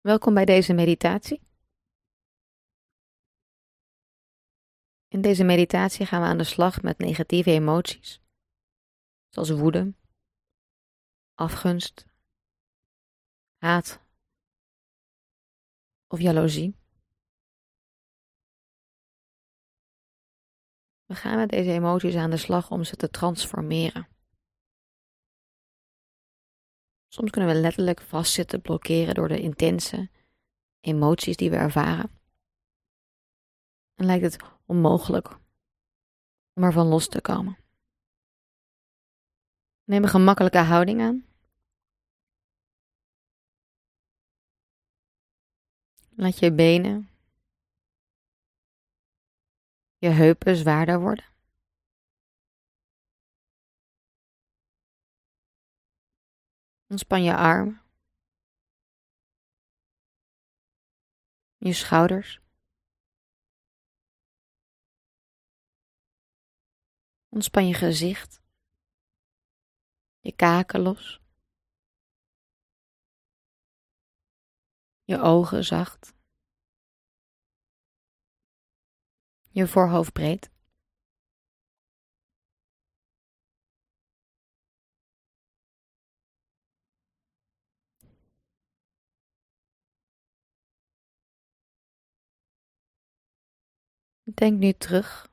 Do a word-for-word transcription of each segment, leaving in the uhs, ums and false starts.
Welkom bij deze meditatie. In deze meditatie gaan we aan de slag met negatieve emoties, zoals woede, afgunst, haat of jaloezie. We gaan met deze emoties aan de slag om ze te transformeren. Soms kunnen we letterlijk vastzitten, blokkeren door de intense emoties die we ervaren. En lijkt het onmogelijk om ervan los te komen. Neem een gemakkelijke houding aan. Laat je benen, je heupen zwaarder worden. Ontspan je armen, je schouders. Ontspan je gezicht, je kaken los, je ogen zacht, je voorhoofd breed. Denk nu terug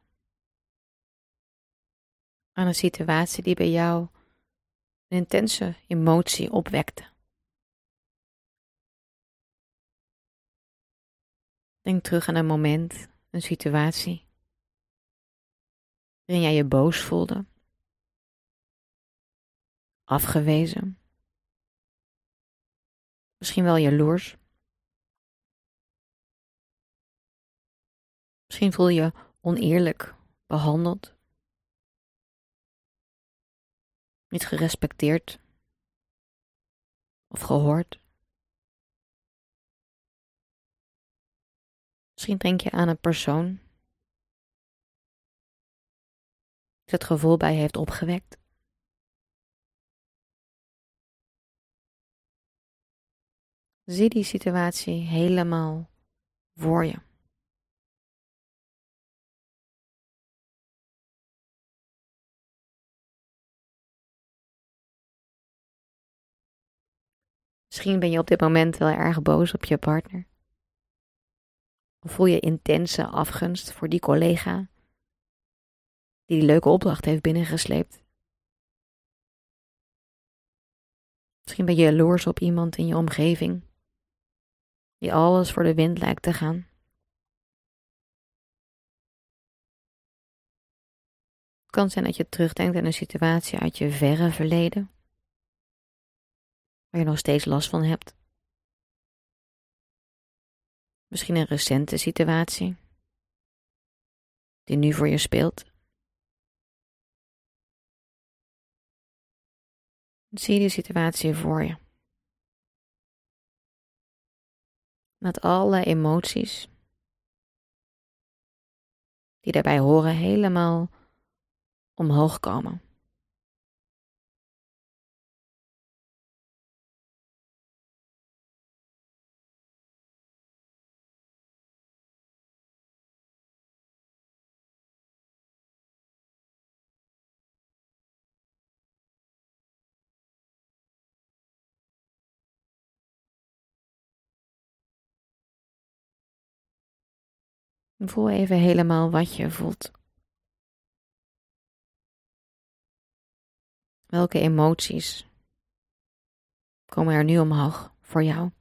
aan een situatie die bij jou een intense emotie opwekte. Denk terug aan een moment, een situatie, waarin jij je boos voelde, afgewezen, misschien wel jaloers. Misschien voel je je oneerlijk behandeld, niet gerespecteerd of gehoord. Misschien denk je aan een persoon die het gevoel bij je heeft opgewekt. Zie die situatie helemaal voor je. Misschien ben je op dit moment wel erg boos op je partner. Of voel je intense afgunst voor die collega die die leuke opdracht heeft binnengesleept. Misschien ben je jaloers op iemand in je omgeving die alles voor de wind lijkt te gaan. Het kan zijn dat je terugdenkt aan een situatie uit je verre verleden, waar je nog steeds last van hebt. Misschien een recente situatie, die nu voor je speelt. Zie die situatie voor je. Met alle emoties die daarbij horen helemaal omhoog komen. Voel even helemaal wat je voelt. Welke emoties komen er nu omhoog voor jou?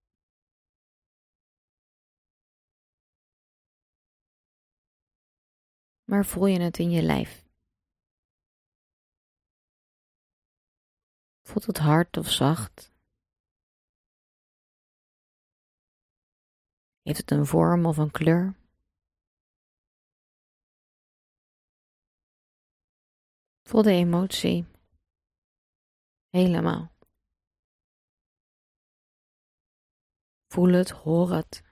Maar voel je het in je lijf? Voelt het hard of zacht? Heeft het een vorm of een kleur? Voel de emotie helemaal. Voel het, hoor het.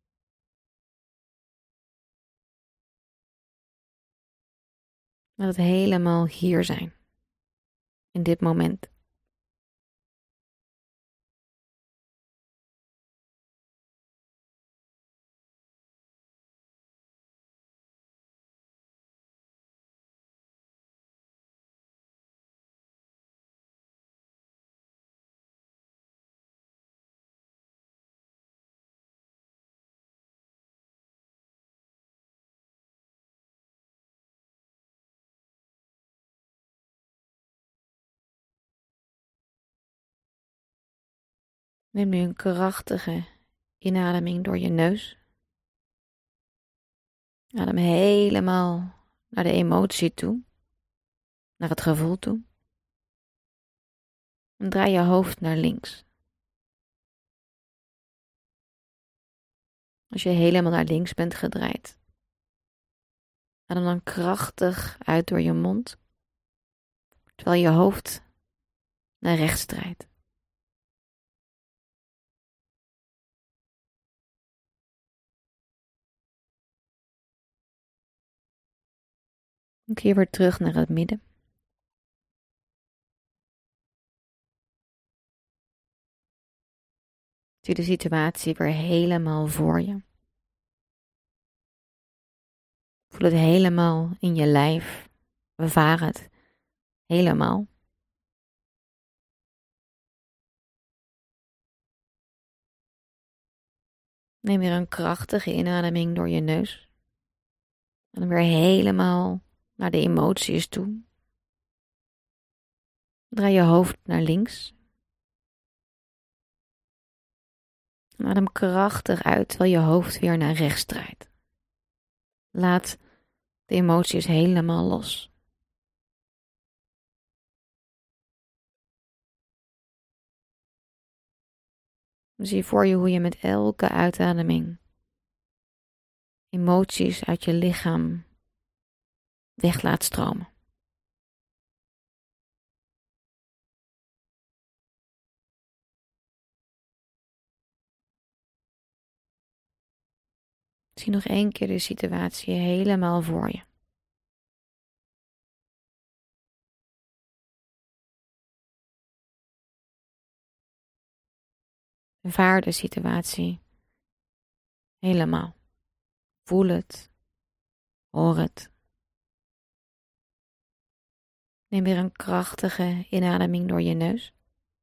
Laat het helemaal hier zijn. In dit moment. Neem nu een krachtige inademing door je neus. Adem helemaal naar de emotie toe, naar het gevoel toe. En draai je hoofd naar links. Als je helemaal naar links bent gedraaid, adem dan krachtig uit door je mond, terwijl je hoofd naar rechts draait. Dan keer weer terug naar het midden. Zie de situatie weer helemaal voor je. Voel het helemaal in je lijf. Ervaar het helemaal. Neem weer een krachtige inademing door je neus. En dan weer helemaal naar de emoties toe. Draai je hoofd naar links. En adem krachtig uit terwijl je hoofd weer naar rechts draait. Laat de emoties helemaal los. Zie voor je hoe je met elke uitademing emoties uit je lichaam weg laat stromen. Zie nog één keer de situatie helemaal voor je. Ervaar de situatie helemaal. Voel het. Hoor het. Neem weer een krachtige inademing door je neus.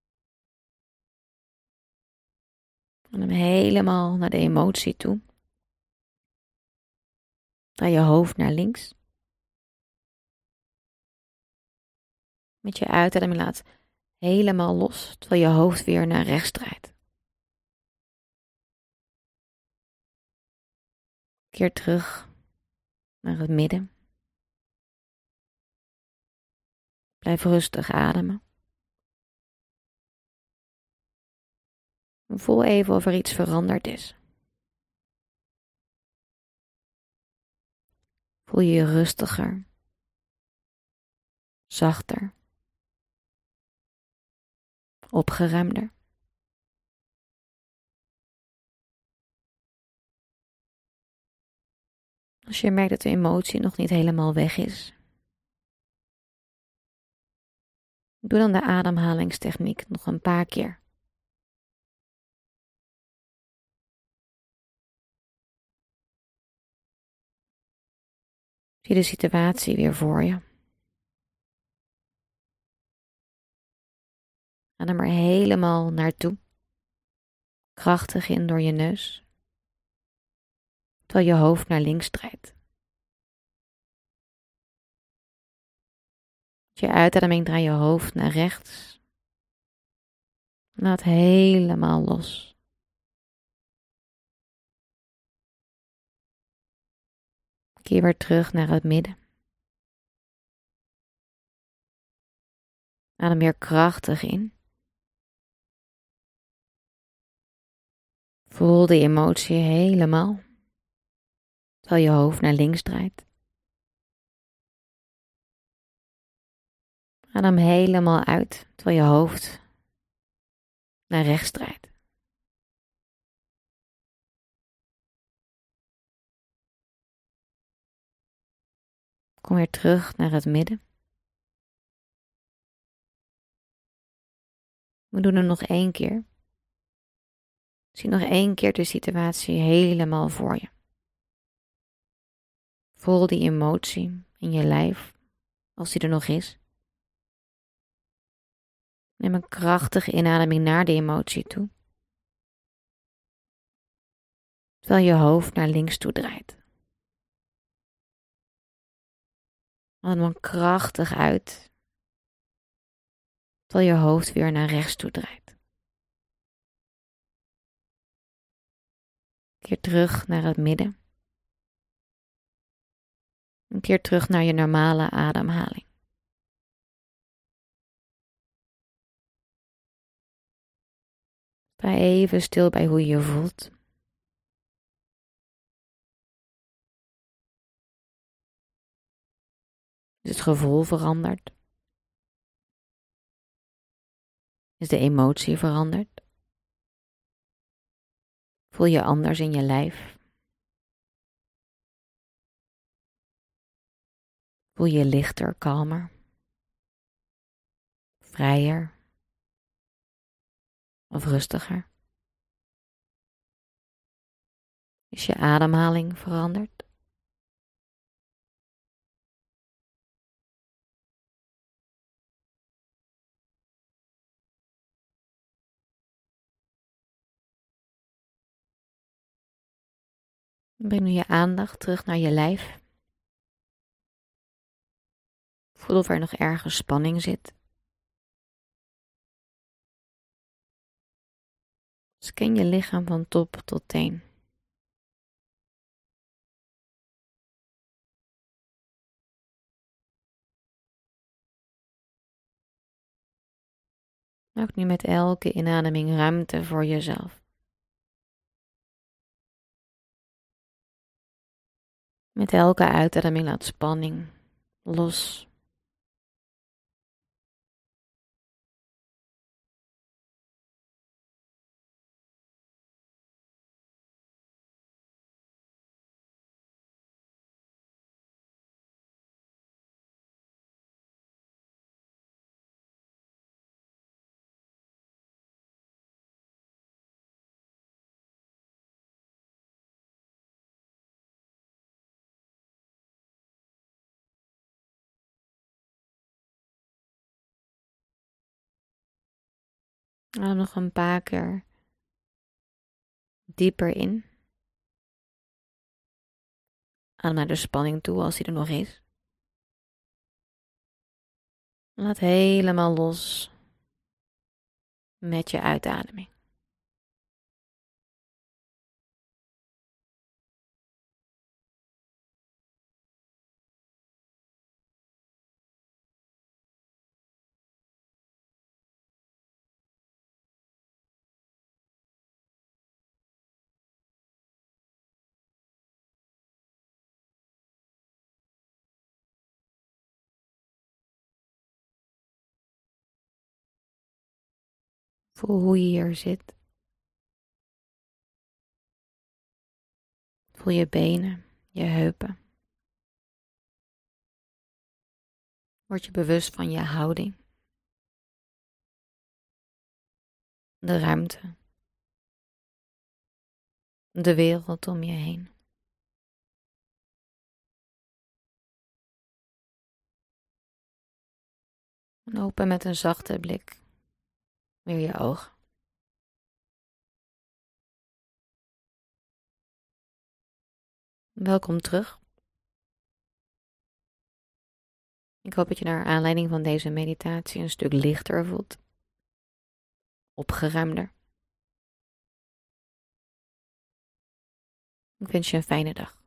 Adem helemaal naar de emotie toe. Draai je hoofd naar links. Met je uitademing laat helemaal los, terwijl je hoofd weer naar rechts draait. Keer terug naar het midden. Blijf rustig ademen. Voel even of er iets veranderd is. Voel je je rustiger, zachter, opgeruimder. Als je merkt dat de emotie nog niet helemaal weg is, doe dan de ademhalingstechniek nog een paar keer. Zie de situatie weer voor je. Adem er helemaal naartoe. Krachtig in door je neus. Terwijl je hoofd naar links draait. Met je uitademing draai je hoofd naar rechts. Laat helemaal los. Keer weer terug naar het midden. Adem weer krachtig in. Voel de emotie helemaal, terwijl je hoofd naar links draait. Adem helemaal uit, terwijl je hoofd naar rechts draait. Kom weer terug naar het midden. We doen het nog één keer. Zie nog één keer de situatie helemaal voor je. Voel die emotie in je lijf, als die er nog is. Neem een krachtige inademing naar de emotie toe. Terwijl je hoofd naar links toe draait. Adem dan krachtig uit. Terwijl je hoofd weer naar rechts toe draait. keer terug naar het midden. Een keer terug naar je normale ademhaling. Sta even stil bij hoe je je voelt. Is het gevoel veranderd? Is de emotie veranderd? Voel je anders in je lijf? Voel je lichter, kalmer? Vrijer? Of rustiger? Is je ademhaling veranderd? Breng nu je aandacht terug naar je lijf. Voel of er nog ergens spanning zit. Scan je lichaam van top tot teen. Maak nu met elke inademing ruimte voor jezelf. Met elke uitademing laat spanning los. Adem nog een paar keer dieper in. Adem naar de spanning toe als die er nog is. Laat helemaal los met je uitademing. Voel hoe je hier zit. Voel je benen, je heupen. Word je bewust van je houding. De ruimte. De wereld om je heen. En open met een zachte blik weer je ogen. Welkom terug. Ik hoop dat je naar aanleiding van deze meditatie een stuk lichter voelt. Opgeruimder. Ik wens je een fijne dag.